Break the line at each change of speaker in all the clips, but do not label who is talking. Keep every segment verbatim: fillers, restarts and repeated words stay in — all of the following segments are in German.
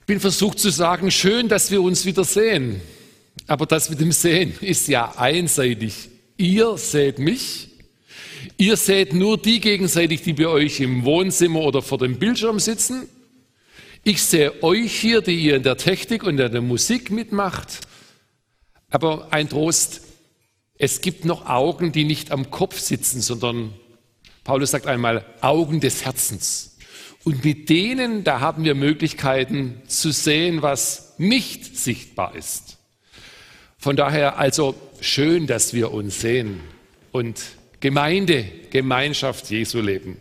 Ich bin versucht zu sagen, schön, dass wir uns wieder sehen. Aber das mit dem Sehen ist ja einseitig. Ihr seht mich, ihr seht nur die gegenseitig, die bei euch im Wohnzimmer oder vor dem Bildschirm sitzen. Ich sehe euch hier, die ihr in der Technik und in der Musik mitmacht. Aber ein Trost, es gibt noch Augen, die nicht am Kopf sitzen, sondern, Paulus sagt einmal, Augen des Herzens. Und mit denen, da haben wir Möglichkeiten zu sehen, was nicht sichtbar ist. Von daher also schön, dass wir uns sehen und Gemeinde, Gemeinschaft Jesu leben.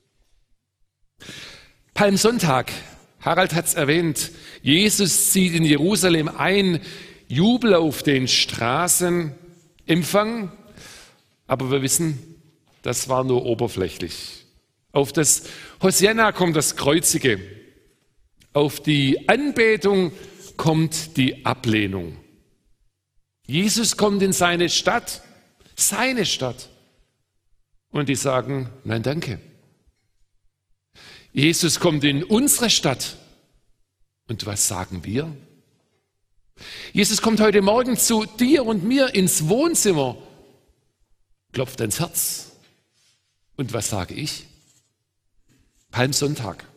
Palmsonntag, Harald hat es erwähnt, Jesus zieht in Jerusalem ein, Jubel auf den Straßen, Empfang, aber wir wissen, das war nur oberflächlich. Auf das Hosianna kommt das Kreuzige, auf die Anbetung kommt die Ablehnung. Jesus kommt in seine Stadt, seine Stadt, und die sagen, nein, danke. Jesus kommt in unsere Stadt, und was sagen wir? Jesus kommt heute Morgen zu dir und mir ins Wohnzimmer, klopft ans Herz, und was sage ich? Palmsonntag.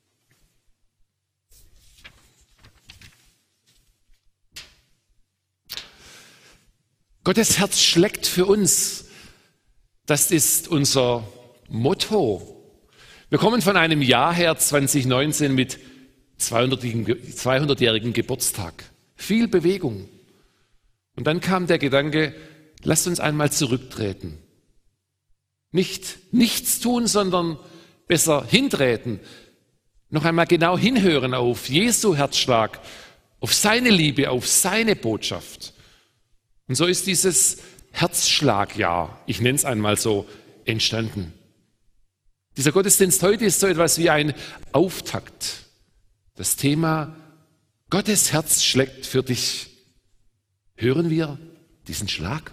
Gottes Herz schlägt für uns. Das ist unser Motto. Wir kommen von einem Jahr her, zwanzig neunzehn, mit zweihundertjährigen Geburtstag. Viel Bewegung. Und dann kam der Gedanke, lasst uns einmal zurücktreten. Nicht nichts tun, sondern besser hintreten. Noch einmal genau hinhören auf Jesu Herzschlag, auf seine Liebe, auf seine Botschaft. Und so ist dieses Herzschlagjahr, ich nenne es einmal so, entstanden. Dieser Gottesdienst heute ist so etwas wie ein Auftakt. Das Thema Gottes Herz schlägt für dich. Hören wir diesen Schlag?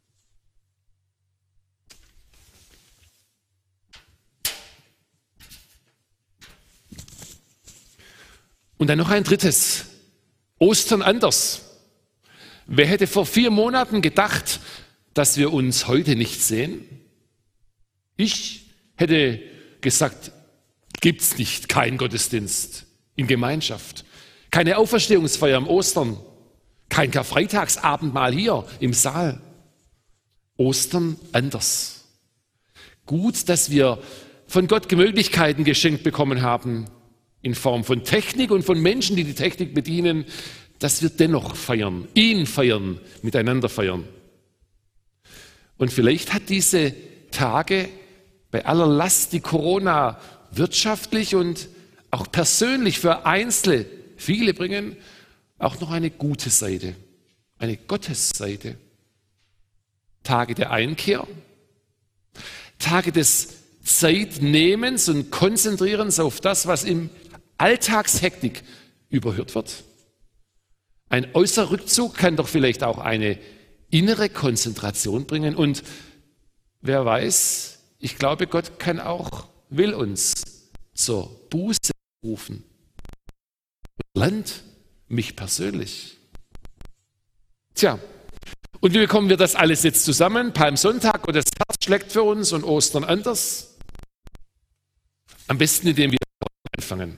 Und dann noch ein drittes. Ostern anders. Wer hätte vor vier Monaten gedacht, dass wir uns heute nicht sehen? Ich hätte gesagt, gibt's nicht, kein Gottesdienst in Gemeinschaft, keine Auferstehungsfeier am Ostern, kein Karfreitagsabendmahl hier im Saal. Ostern anders. Gut, dass wir von Gott Möglichkeiten geschenkt bekommen haben, in Form von Technik und von Menschen, die die Technik bedienen, dass wir dennoch feiern, ihn feiern, miteinander feiern. Und vielleicht hat diese Tage bei aller Last, die Corona wirtschaftlich und auch persönlich für Einzelne, viele bringen, auch noch eine gute Seite, eine Gottesseite. Tage der Einkehr, Tage des Zeitnehmens und Konzentrierens auf das, was im Alltagshektik überhört wird. Ein äußerer Rückzug kann doch vielleicht auch eine innere Konzentration bringen. Und wer weiß, ich glaube, Gott kann auch, will uns zur Buße rufen. Land mich persönlich. Tja, und wie bekommen wir das alles jetzt zusammen? Palmsonntag, Gottes Herz schlägt für uns und Ostern anders. Am besten, indem wir anfangen.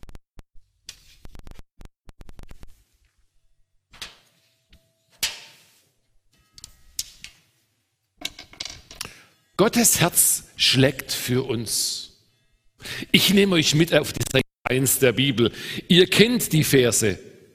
Gottes Herz schlägt für uns. Ich nehme euch mit auf die Seite eins der Bibel. Ihr kennt die Verse.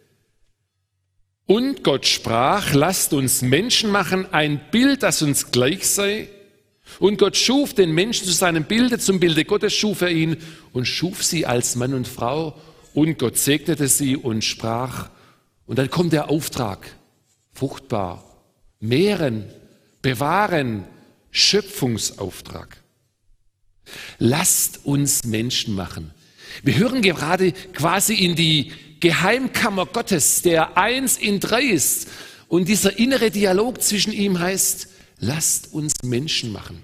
Und Gott sprach, lasst uns Menschen machen, ein Bild, das uns gleich sei. Und Gott schuf den Menschen zu seinem Bilde, zum Bilde Gottes schuf er ihn und schuf sie als Mann und Frau. Und Gott segnete sie und sprach. Und dann kommt der Auftrag, fruchtbar, mehren, bewahren, Schöpfungsauftrag. Lasst uns Menschen machen. Wir hören gerade quasi in die Geheimkammer Gottes, der eins in drei ist. Und dieser innere Dialog zwischen ihm heißt, lasst uns Menschen machen.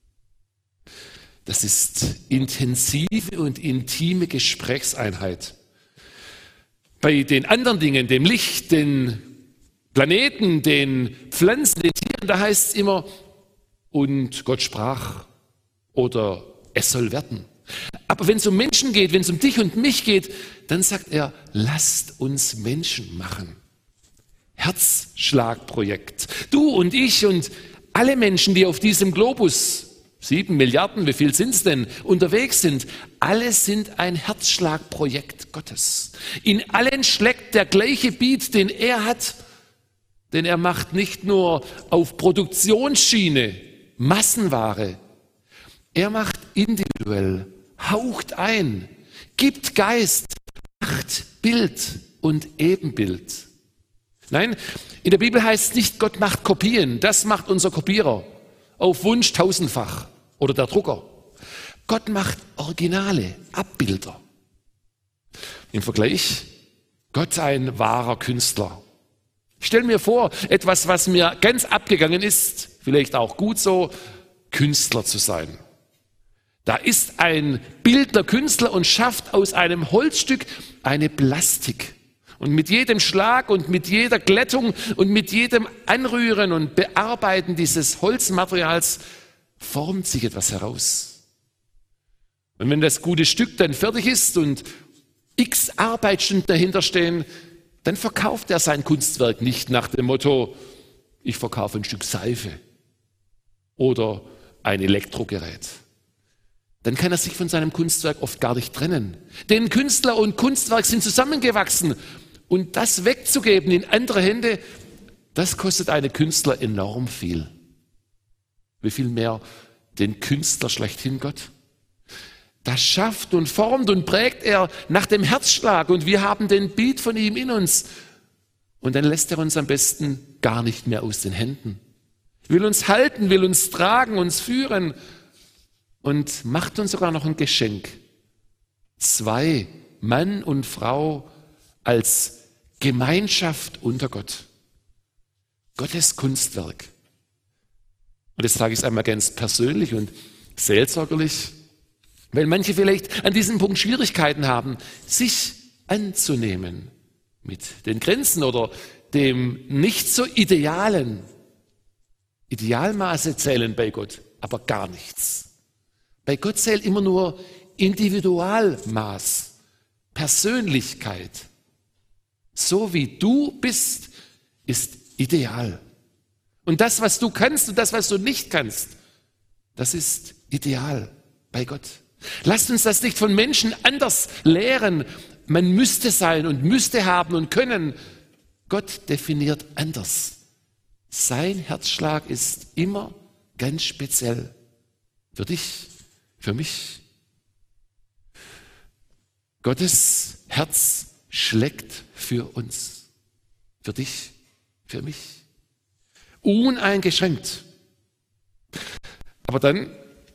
Das ist intensive und intime Gesprächseinheit. Bei den anderen Dingen, dem Licht, den Planeten, den Pflanzen, den Tieren, da heißt es immer, und Gott sprach oder es soll werden. Aber wenn es um Menschen geht, wenn es um dich und mich geht, dann sagt er, lasst uns Menschen machen. Herzschlagprojekt. Du und ich und alle Menschen, die auf diesem Globus, sieben Milliarden, wie viel sind es denn, unterwegs sind, alle sind ein Herzschlagprojekt Gottes. In allen schlägt der gleiche Beat, den er hat, denn er macht nicht nur auf Produktionsschiene Massenware, er macht individuell, haucht ein, gibt Geist, macht Bild und Ebenbild. Nein, in der Bibel heißt es nicht, Gott macht Kopien, das macht unser Kopierer, auf Wunsch tausendfach oder der Drucker. Gott macht Originale, Abbilder. Im Vergleich, Gott ein wahrer Künstler. Ich stelle mir vor, etwas, was mir ganz abgegangen ist, vielleicht auch gut so, Künstler zu sein. Da ist ein Bildner Künstler und schafft aus einem Holzstück eine Plastik. Und mit jedem Schlag und mit jeder Glättung und mit jedem Anrühren und Bearbeiten dieses Holzmaterials formt sich etwas heraus. Und wenn das gute Stück dann fertig ist und x Arbeitsstunden dahinter stehen, dann verkauft er sein Kunstwerk nicht nach dem Motto, ich verkaufe ein Stück Seife oder ein Elektrogerät. Dann kann er sich von seinem Kunstwerk oft gar nicht trennen. Denn Künstler und Kunstwerk sind zusammengewachsen. Und das wegzugeben in andere Hände, das kostet einen Künstler enorm viel. Wie viel mehr den Künstler schlechthin Gott? Das schafft und formt und prägt er nach dem Herzschlag und wir haben den Beat von ihm in uns. Und dann lässt er uns am besten gar nicht mehr aus den Händen. Will uns halten, will uns tragen, uns führen und macht uns sogar noch ein Geschenk. Zwei, Mann und Frau, als Gemeinschaft unter Gott. Gottes Kunstwerk. Und das sage ich einmal ganz persönlich und seelsorgerlich, weil manche vielleicht an diesem Punkt Schwierigkeiten haben, sich anzunehmen mit den Grenzen oder dem nicht so idealen. Idealmaße zählen bei Gott, aber gar nichts. Bei Gott zählt immer nur Individualmaß, Persönlichkeit. So wie du bist, ist ideal. Und das, was du kannst und das, was du nicht kannst, das ist ideal bei Gott. Lasst uns das nicht von Menschen anders lehren. Man müsste sein und müsste haben und können. Gott definiert anders. Sein Herzschlag ist immer ganz speziell. Für dich, für mich. Gottes Herz schlägt für uns, für dich, für mich. Uneingeschränkt. Aber dann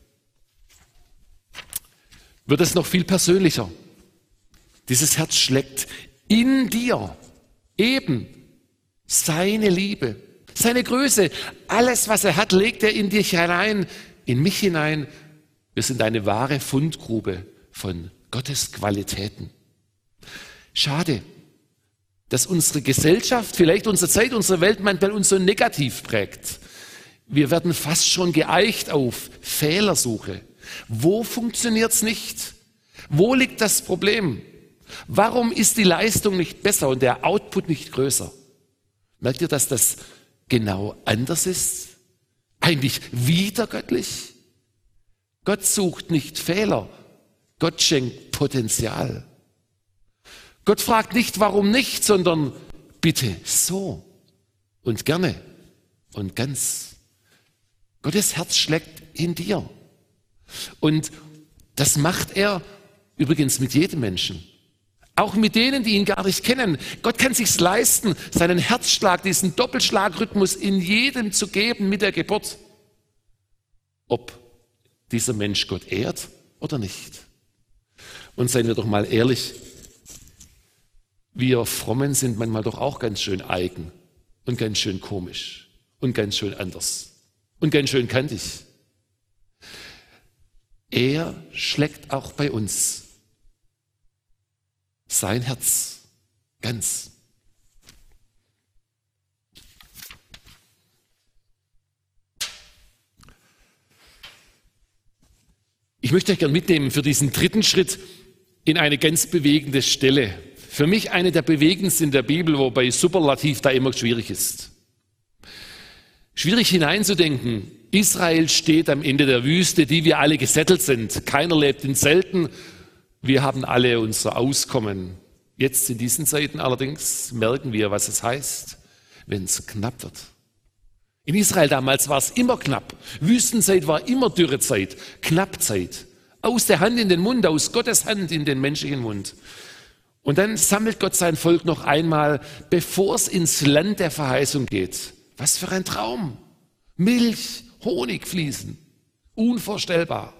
wird es noch viel persönlicher. Dieses Herz schlägt in dir eben seine Liebe, seine Größe. Alles, was er hat, legt er in dich hinein, in mich hinein. Wir sind eine wahre Fundgrube von Gottes Qualitäten. Schade, dass unsere Gesellschaft, vielleicht unsere Zeit, unsere Welt manchmal uns so negativ prägt. Wir werden fast schon geeicht auf Fehlersuche. Wo funktioniert es nicht? Wo liegt das Problem? Warum ist die Leistung nicht besser und der Output nicht größer? Merkt ihr, dass das genau anders ist? Eigentlich wieder göttlich? Gott sucht nicht Fehler, Gott schenkt Potenzial. Gott fragt nicht, warum nicht, sondern bitte so und gerne und ganz. Gottes Herz schlägt in dir. Und das macht er übrigens mit jedem Menschen. Auch mit denen, die ihn gar nicht kennen. Gott kann sich's leisten, seinen Herzschlag, diesen Doppelschlagrhythmus in jedem zu geben mit der Geburt. Ob dieser Mensch Gott ehrt oder nicht. Und seien wir doch mal ehrlich, wir Frommen sind manchmal doch auch ganz schön eigen und ganz schön komisch und ganz schön anders und ganz schön kantig. Er schlägt auch bei uns sein Herz. Ganz. Ich möchte euch gerne mitnehmen für diesen dritten Schritt in eine ganz bewegende Stelle. Für mich eine der bewegendsten in der Bibel, wobei Superlativ da immer schwierig ist. Schwierig hineinzudenken. Israel steht am Ende der Wüste, die wir alle gesettelt sind. Keiner lebt in Zelten. Wir haben alle unser Auskommen. Jetzt in diesen Zeiten allerdings merken wir, was es heißt, wenn es knapp wird. In Israel damals war es immer knapp. Wüstenzeit war immer Dürrezeit, Knappzeit. Aus der Hand in den Mund, aus Gottes Hand in den menschlichen Mund. Und dann sammelt Gott sein Volk noch einmal, bevor es ins Land der Verheißung geht. Was für ein Traum. Milch, Honig fließen. Unvorstellbar.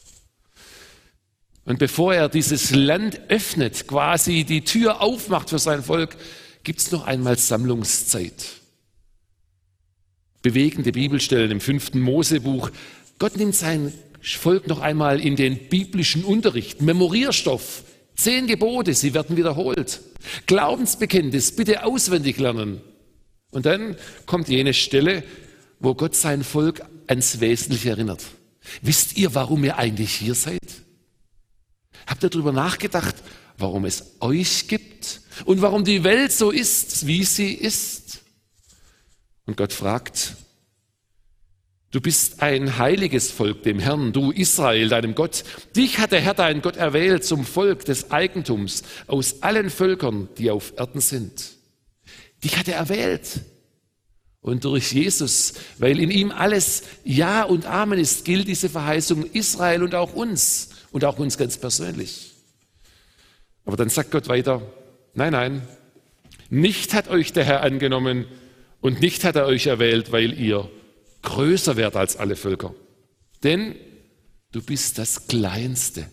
Und bevor er dieses Land öffnet, quasi die Tür aufmacht für sein Volk, gibt es noch einmal Sammlungszeit. Bewegende Bibelstellen im fünften Mosebuch. Gott nimmt sein Volk noch einmal in den biblischen Unterricht. Memorierstoff, zehn Gebote, sie werden wiederholt. Glaubensbekenntnis, bitte auswendig lernen. Und dann kommt jene Stelle, wo Gott sein Volk ans Wesentliche erinnert. Wisst ihr, warum ihr eigentlich hier seid? Habt ihr darüber nachgedacht, warum es euch gibt und warum die Welt so ist, wie sie ist? Und Gott fragt, du bist ein heiliges Volk dem Herrn, du Israel, deinem Gott. Dich hat der Herr, dein Gott, erwählt zum Volk des Eigentums aus allen Völkern, die auf Erden sind. Dich hat er erwählt. Und durch Jesus, weil in ihm alles Ja und Amen ist, gilt diese Verheißung Israel und auch uns und auch uns ganz persönlich. Aber dann sagt Gott weiter, nein, nein, nicht hat euch der Herr angenommen und nicht hat er euch erwählt, weil ihr größer werdet als alle Völker. Denn du bist das Kleinste.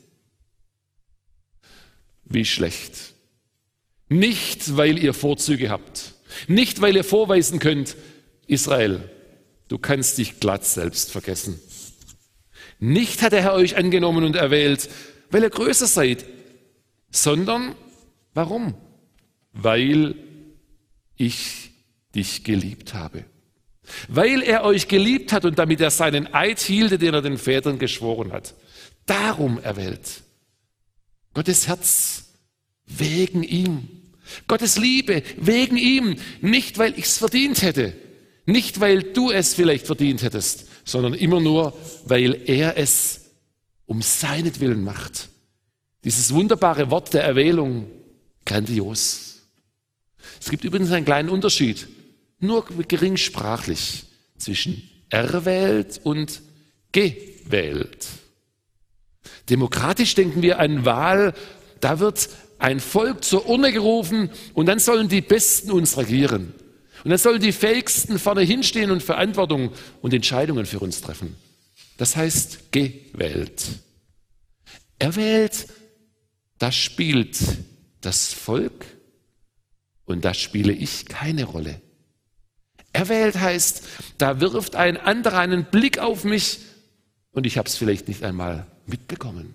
Wie schlecht. Nicht, weil ihr Vorzüge habt. Nicht, weil ihr vorweisen könnt, Israel, du kannst dich glatt selbst vergessen. Nicht hat der Herr euch angenommen und erwählt, weil ihr größer seid, sondern, warum? Weil ich dich geliebt habe. Weil er euch geliebt hat und damit er seinen Eid hielt, den er den Vätern geschworen hat. Darum erwählt. Gottes Herz wegen ihm. Gottes Liebe wegen ihm. Nicht, weil ich es verdient hätte. Nicht, weil du es vielleicht verdient hättest, sondern immer nur, weil er es um seinetwillen macht. Dieses wunderbare Wort der Erwählung, grandios. Es gibt übrigens einen kleinen Unterschied, nur geringsprachlich, zwischen erwählt und gewählt. Demokratisch denken wir an Wahl, da wird ein Volk zur Urne gerufen und dann sollen die Besten uns regieren. Und dann sollen die Fähigsten vorne hinstehen und Verantwortung und Entscheidungen für uns treffen. Das heißt gewählt. Erwählt, da spielt das Volk und da spiele ich keine Rolle. Erwählt heißt, da wirft ein anderer einen Blick auf mich und ich habe es vielleicht nicht einmal mitbekommen.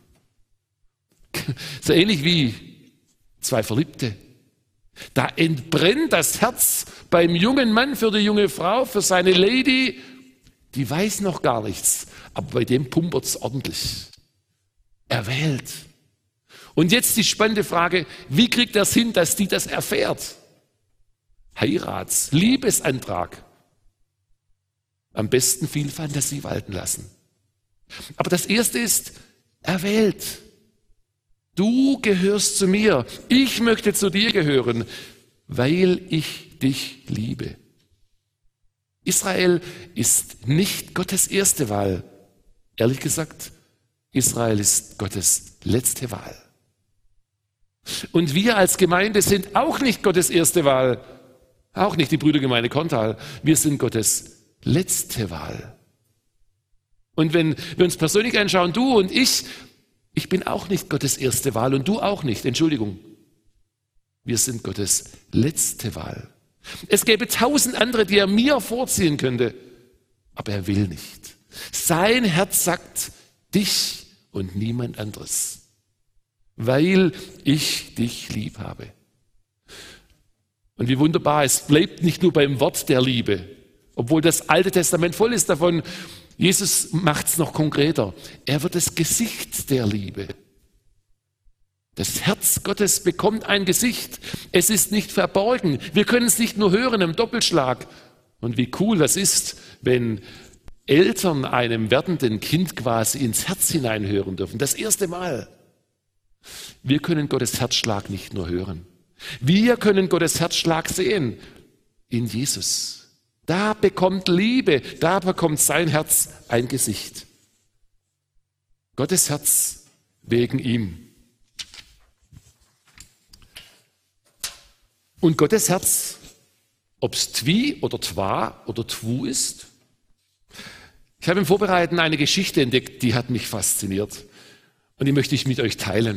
So ähnlich wie zwei Verliebte. Da entbrennt das Herz beim jungen Mann für die junge Frau, für seine Lady. Die weiß noch gar nichts, aber bei dem pumpert es ordentlich. Erwählt. Und jetzt die spannende Frage, wie kriegt er es hin, dass die das erfährt? Heirats-, Liebesantrag. Am besten viel Fantasie walten lassen. Aber das Erste ist, erwählt. Du gehörst zu mir, ich möchte zu dir gehören, weil ich dich liebe. Israel ist nicht Gottes erste Wahl. Ehrlich gesagt, Israel ist Gottes letzte Wahl. Und wir als Gemeinde sind auch nicht Gottes erste Wahl, auch nicht die Brüdergemeinde Korntal. Wir sind Gottes letzte Wahl. Und wenn wir uns persönlich anschauen, du und ich, ich bin auch nicht Gottes erste Wahl und du auch nicht, Entschuldigung. Wir sind Gottes letzte Wahl. Es gäbe tausend andere, die er mir vorziehen könnte, aber er will nicht. Sein Herz sagt, dich und niemand anderes, weil ich dich lieb habe. Und wie wunderbar, es bleibt nicht nur beim Wort der Liebe, obwohl das Alte Testament voll ist davon. Jesus macht es noch konkreter. Er wird das Gesicht der Liebe. Das Herz Gottes bekommt ein Gesicht. Es ist nicht verborgen. Wir können es nicht nur hören im Doppelschlag. Und wie cool das ist, wenn Eltern einem werdenden Kind quasi ins Herz hineinhören dürfen. Das erste Mal. Wir können Gottes Herzschlag nicht nur hören. Wir können Gottes Herzschlag sehen in Jesus. Da bekommt Liebe, da bekommt sein Herz ein Gesicht. Gottes Herz wegen ihm. Und Gottes Herz, ob es Twi oder Twa oder Twu ist. Ich habe im Vorbereiten eine Geschichte entdeckt, die hat mich fasziniert. Und die möchte ich mit euch teilen.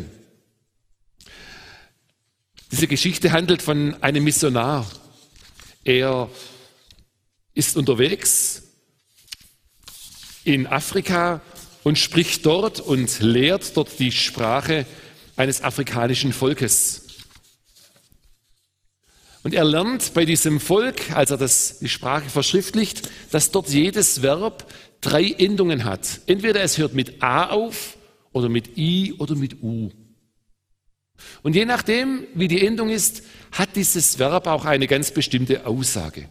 Diese Geschichte handelt von einem Missionar. Er ist unterwegs in Afrika und spricht dort und lehrt dort die Sprache eines afrikanischen Volkes. Und er lernt bei diesem Volk, als er das, die Sprache verschriftlicht, dass dort jedes Verb drei Endungen hat. Entweder es hört mit A auf oder mit I oder mit U. Und je nachdem, wie die Endung ist, hat dieses Verb auch eine ganz bestimmte Aussage.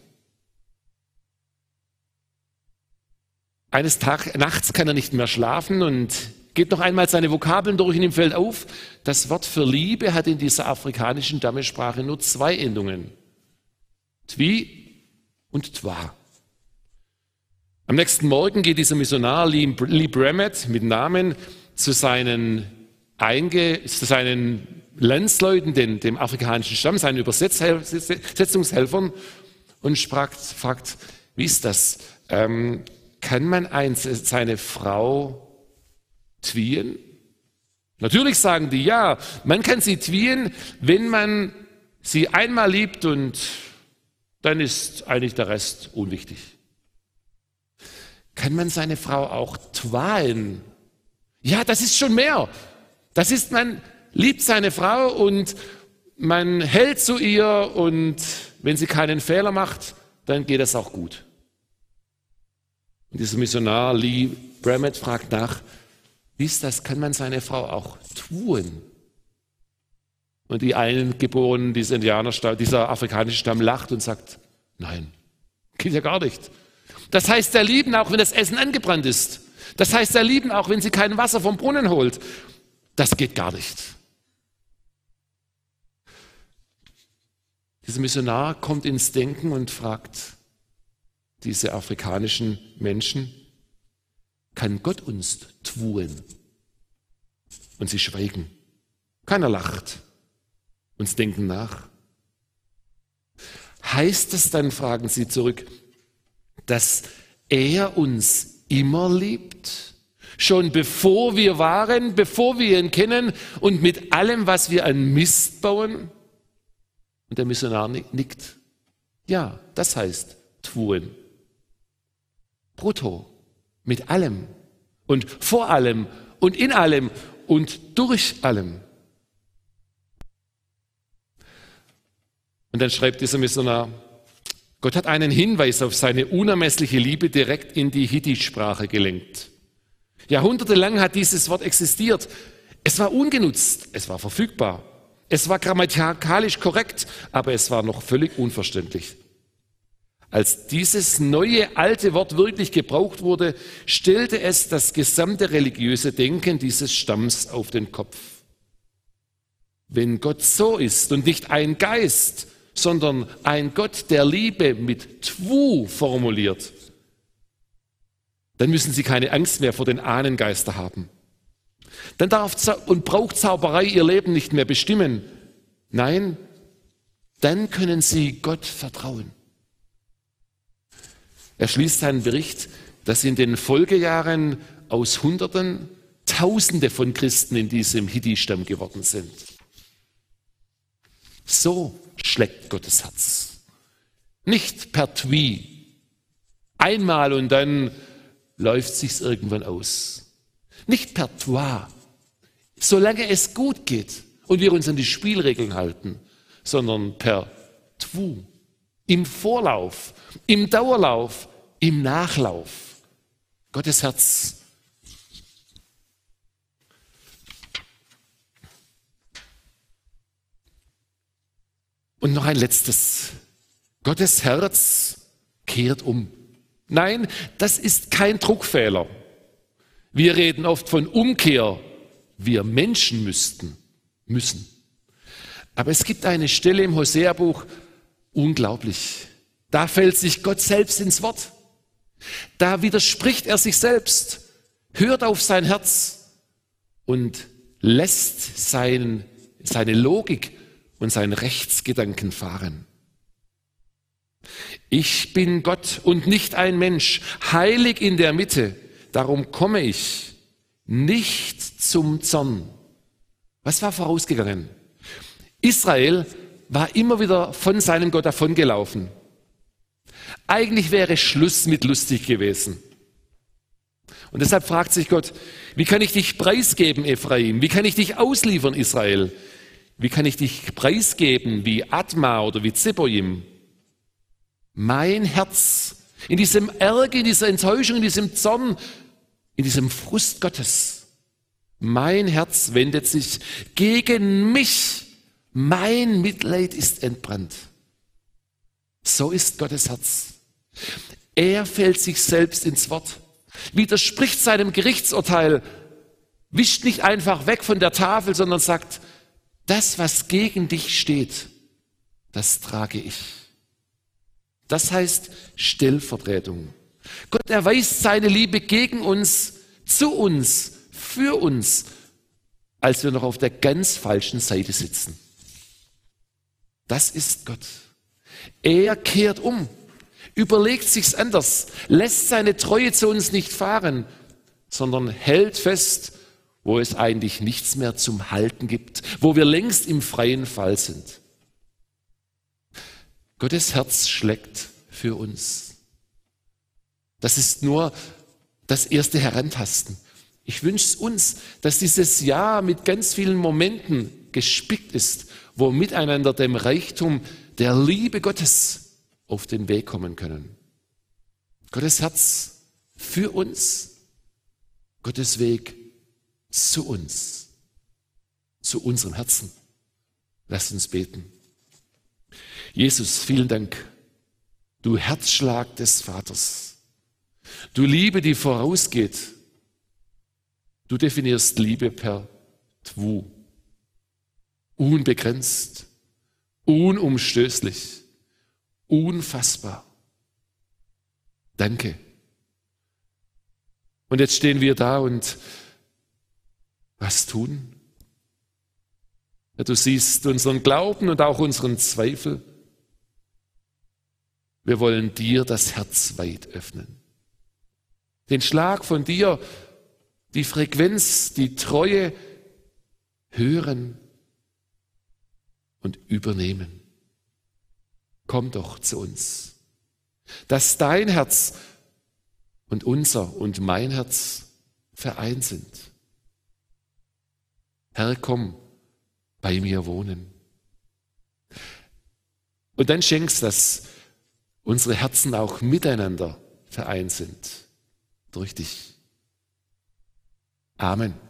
Eines Tages, nachts kann er nicht mehr schlafen und geht noch einmal seine Vokabeln durch und ihm fällt auf, das Wort für Liebe hat in dieser afrikanischen Stammessprache nur zwei Endungen. Twi und Twa. Am nächsten Morgen geht dieser Missionar Lee Bremet mit Namen zu seinen, Einge, zu seinen Landsleuten, den, dem afrikanischen Stamm, seinen Übersetzungshelfern und fragt, fragt, wie ist das? Ähm, kann man ein, seine Frau twien? Natürlich sagen die ja, man kann sie twien, wenn man sie einmal liebt und dann ist eigentlich der Rest unwichtig. Kann man seine Frau auch twaen? Ja, das ist schon mehr. Das ist, man liebt seine Frau und man hält zu ihr und wenn sie keinen Fehler macht, dann geht es auch gut. Und dieser Missionar Lee Bremet fragt nach, wie ist das, kann man seine Frau auch twuen? Und die Eingeborenen, dieser Indianerstamm, dieser afrikanische Stamm lacht und sagt, nein, geht ja gar nicht. Das heißt, er lieben auch, wenn das Essen angebrannt ist. Das heißt, er lieben auch, wenn sie kein Wasser vom Brunnen holt. Das geht gar nicht. Dieser Missionar kommt ins Denken und fragt diese afrikanischen Menschen, kann Gott uns twuen? Und sie schweigen. Keiner lacht. Und sie denken nach. Heißt es dann, fragen sie zurück, dass er uns immer liebt? Schon bevor wir waren, bevor wir ihn kennen und mit allem, was wir an Mist bauen? Und der Missionar nickt. Ja, das heißt twuen. Brutto. Mit allem. Und vor allem. Und in allem. Und durch allem. Und dann schreibt dieser Missionar, Gott hat einen Hinweis auf seine unermessliche Liebe direkt in die Hittite-Sprache gelenkt. Jahrhundertelang hat dieses Wort existiert. Es war ungenutzt, es war verfügbar. Es war grammatikalisch korrekt, aber es war noch völlig unverständlich. Als dieses neue, alte Wort wirklich gebraucht wurde, stellte es das gesamte religiöse Denken dieses Stamms auf den Kopf. Wenn Gott so ist und nicht ein Geist, sondern ein Gott der Liebe mit Twu formuliert, dann müssen sie keine Angst mehr vor den Ahnengeister haben. Dann darf und braucht Zauberei ihr Leben nicht mehr bestimmen. Nein, dann können sie Gott vertrauen. Er schließt seinen Bericht, dass in den Folgejahren aus Hunderten Tausende von Christen in diesem Hittite-Stamm geworden sind. So schlägt Gottes Herz. Nicht per Twi. Einmal und dann läuft sich's irgendwann aus. Nicht per Twa. Solange es gut geht und wir uns an die Spielregeln halten, sondern per Twu, im Vorlauf, im Dauerlauf, im Nachlauf. Gottes Herz. Und noch ein letztes. Gottes Herz kehrt um. Nein, das ist kein Druckfehler. Wir reden oft von Umkehr. Wir Menschen müssten, müssen. Aber es gibt eine Stelle im Hosea-Buch, unglaublich. Da fällt sich Gott selbst ins Wort. Da widerspricht er sich selbst, hört auf sein Herz und lässt sein, seine Logik und seinen Rechtsgedanken fahren. Ich bin Gott und nicht ein Mensch, heilig in der Mitte. Darum komme ich nicht zum Zorn. Was war vorausgegangen? Israel war immer wieder von seinem Gott davongelaufen. Eigentlich wäre Schluss mit lustig gewesen. Und deshalb fragt sich Gott, wie kann ich dich preisgeben, Ephraim? Wie kann ich dich ausliefern, Israel? Wie kann ich dich preisgeben wie Adma oder wie Zeboim? Mein Herz, in diesem Ärger, in dieser Enttäuschung, in diesem Zorn, in diesem Frust Gottes, mein Herz wendet sich gegen mich. Mein Mitleid ist entbrannt. So ist Gottes Herz. Er fällt sich selbst ins Wort, widerspricht seinem Gerichtsurteil, wischt nicht einfach weg von der Tafel, sondern sagt, das, was gegen dich steht, das trage ich. Das heißt Stellvertretung. Gott erweist seine Liebe gegen uns, zu uns, für uns, als wir noch auf der ganz falschen Seite sitzen. Das ist Gott. Er kehrt um, überlegt sich's anders, lässt seine Treue zu uns nicht fahren, sondern hält fest, wo es eigentlich nichts mehr zum Halten gibt, wo wir längst im freien Fall sind. Gottes Herz schlägt für uns. Das ist nur das erste Herantasten. Ich wünsche es uns, dass dieses Jahr mit ganz vielen Momenten gespickt ist, wo miteinander dem Reichtum der Liebe Gottes auf den Weg kommen können. Gottes Herz für uns, Gottes Weg zu uns, zu unserem Herzen. Lasst uns beten. Jesus, vielen Dank, du Herzschlag des Vaters, du Liebe, die vorausgeht. Du definierst Liebe per Twu, unbegrenzt, unumstößlich, unfassbar. Danke. Und jetzt stehen wir da und was tun? Ja, du siehst unseren Glauben und auch unseren Zweifel. Wir wollen dir das Herz weit öffnen. Den Schlag von dir, die Frequenz, die Treue hören und übernehmen. Komm doch zu uns, dass dein Herz und unser und mein Herz vereint sind. Herr, komm, bei mir wohnen. Und dann schenkst, dass unsere Herzen auch miteinander vereint sind durch dich. Amen.